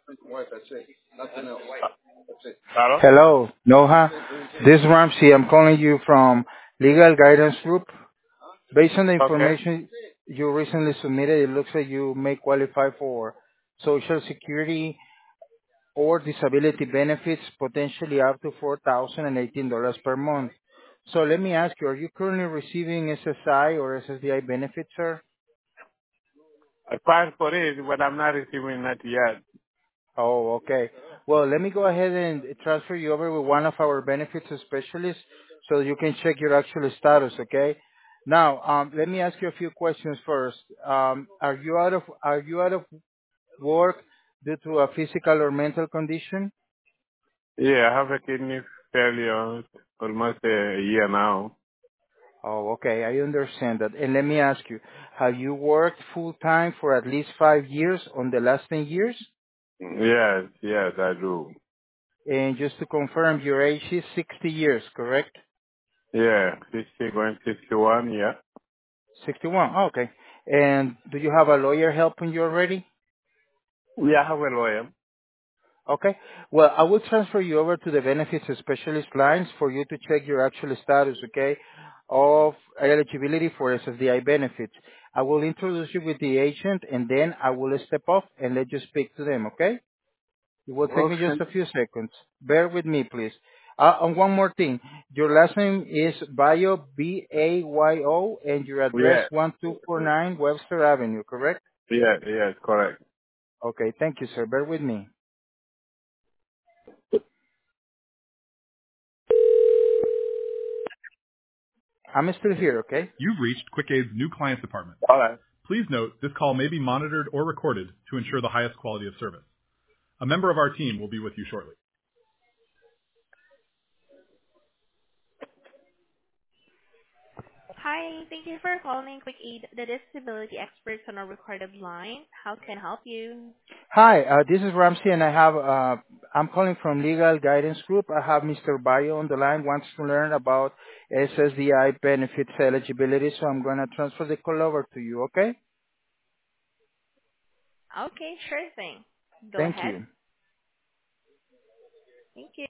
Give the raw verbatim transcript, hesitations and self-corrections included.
Hello? Hello, Noha. This is Ramsey. I'm calling you from Legal Guidance Group. Based on the Okay. information you recently submitted, it looks like you may qualify for Social Security or disability benefits, potentially up to four thousand eighteen dollars per month. So let me ask you, are you currently receiving S S I or S S D I benefits, sir? I applied for it, but I'm not receiving it yet. Oh, okay. Well, let me go ahead and transfer you over with one of our benefits specialists so you can check your actual status, okay? Now, um, let me ask you a few questions first. Um, are you out of are you out of work due to a physical or mental condition? Yeah, I have a kidney failure almost a year now. Oh, okay. I understand that. And let me ask you, have you worked full time for at least five years on the last ten years? Yes, yes, I do. And just to confirm, your age is sixty years, correct? Yeah, sixty going sixty-one, yeah. sixty-one. Oh, okay. And do you have a lawyer helping you already? Yeah, I have a lawyer. Okay. Well, I will transfer you over to the benefits specialist lines for you to check your actual status, okay, of eligibility for S S D I benefits. I will introduce you with the agent and then I will step off and let you speak to them, okay? It will take me just Okay. a few seconds. Bear with me, please. Uh, and one more thing. Your last name is Bayo, B A Y O, and your address Yeah, one two four nine Webster Avenue, correct? yeah, yes, correct. Okay, thank you, sir. Bear with me. I'm still here, okay? You've reached QuickAid's new client department. All right. Please note this call may be monitored or recorded to ensure the highest quality of service. A member of our team will be with you shortly. Hi, thank you for calling Quick Aid, the disability experts on a recorded line. How can I help you? Hi, uh, this is Ramsey, and I have, uh, I'm calling from Legal Guidance Group. I have Mister Bayo on the line, wants to learn about S S D I benefits eligibility, so I'm going to transfer the call over to you, okay? Okay, sure thing. Go Thank ahead. you. Thank you.